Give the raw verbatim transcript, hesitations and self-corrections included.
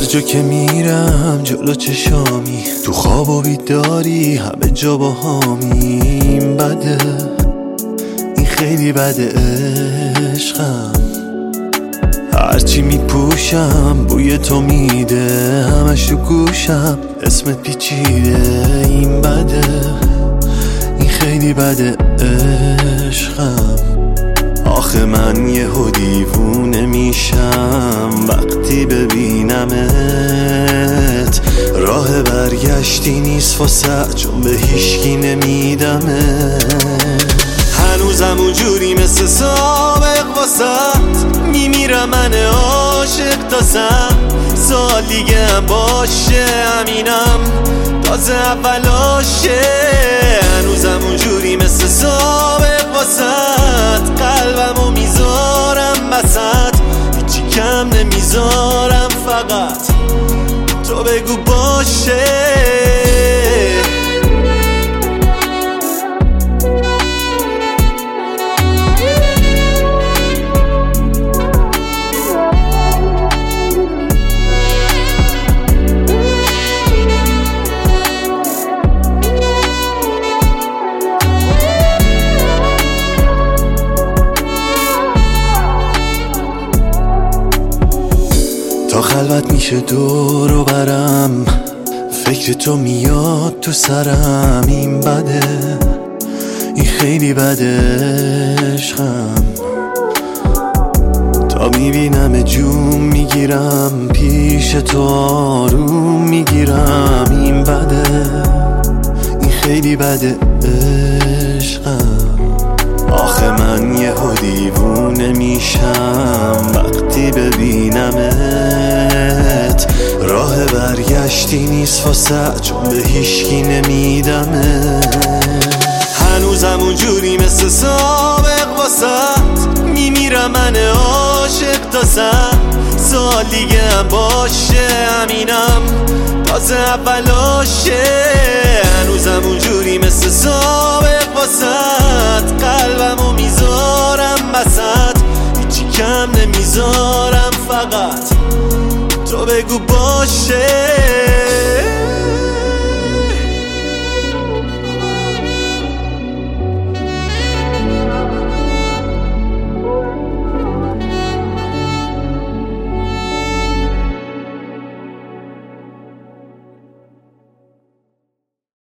جا که میرم جلو چشامی، تو خواب و بیداری همه جا با هامی. این بده، این خیلی بده عشقم. هرچی میپوشم بوی تو میده، همش تو گوشم اسمت پیچیده. این بده، این خیلی بده عشقم. آخه من یهو دیوونه میشم وقتی ببینمت. راه برگشتی نیست واسه، چون به هیچکی نمیدمت. هنوزم اونجوری مثل سابق واسه، میمیرم من عاشق تازم. سال دیگه هم باشه همینم، تازه اولاشه. هنوزم اونجوری مثل سابق واسه، قلبمو میذارم وسط، هیچی کم نمیذارم، فقط تو بگو باشه. تا خلوت میشه دور و برم، فکر تو میاد تو سرم. این بده، این خیلی بده عشقم. تا میبینم جون میگیرم، پیش تو آروم میگیرم. این بده، این خیلی بده عشقم. آخه من یهو دیوونه میشم وقتی ببینمت. راه برگشتی نیست واسه، چون به هیچکی نمیدمت. هنوزم اونجوری مثل سابق واسه، میمیرم من عاشق تازم. سال دیگه هم باشه همینم، تازه اولاشه. هنوزم اونجوری مثل سابق واسه، قلبمو میذارم وسط، هیچی کم نمیذارم، فقط تو بگو باشه.